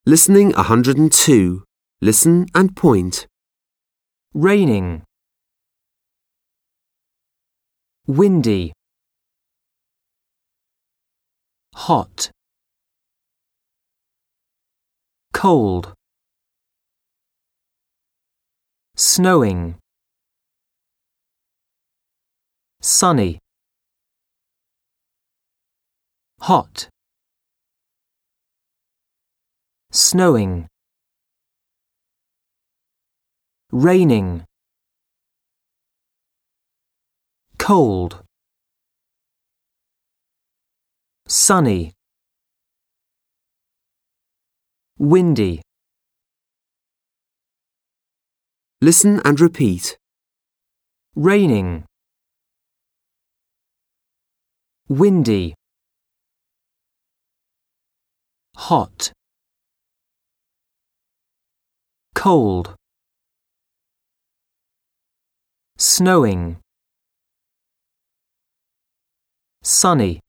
Listening 102. Listen and point. Raining. Windy. Hot. Cold. Snowing. Sunny. Hot. Snowing. Raining. Cold. Sunny. Windy. Listen and repeat. Raining. Windy. Hot. Cold. Snowing. Sunny.